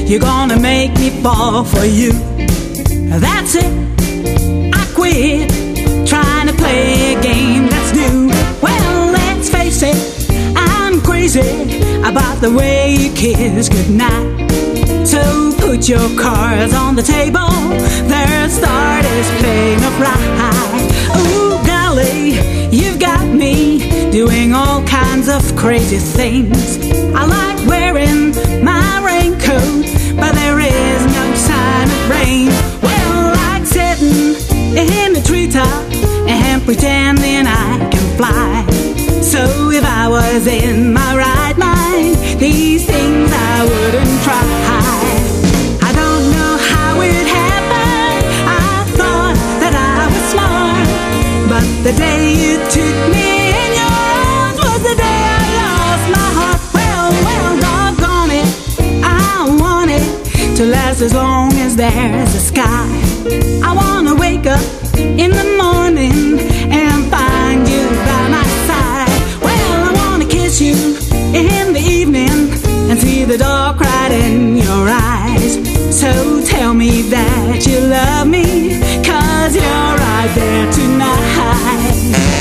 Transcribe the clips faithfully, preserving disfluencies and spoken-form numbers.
you're gonna make me fall for you. That's it, I quit trying to play a game that's new. Well, let's face it, I'm crazy about the way you kiss goodnight. So put your cards on the table, their start is playing up right. Ooh, golly, you've got me doing all kinds of crazy things. I like wearing my raincoat, but there is no sign of rain. Well, like sitting in the treetop and pretending I can fly. So if I was in my right mind, these things I wouldn't try. I don't know how it happened, I thought that I was smart, but the day you took me in your arms was the day I lost my heart. Well, well, doggone it, I want it to last as long as there's a sky. I wanna wake up in the morning and find you by my side. Well, I wanna kiss you in the evening and see the dark right in your eyes. So tell me that you love me, 'cause you're right there tonight.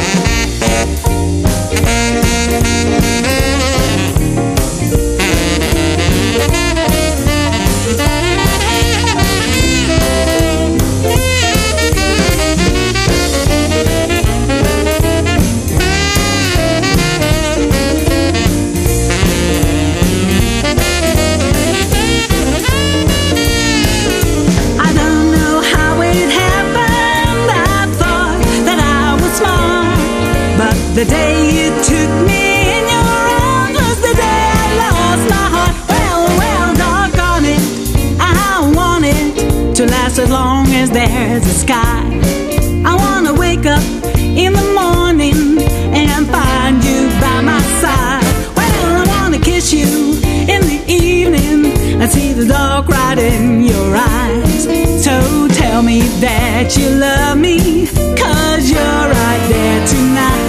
The day you took me in your arms was the day I lost my heart. Well, well, doggone it, I want it to last as long as there's a sky. I wanna wake up in the morning and find you by my side. Well, I wanna kiss you in the evening and see the dark right in your eyes. So tell me that you love me, 'cause you're right there tonight.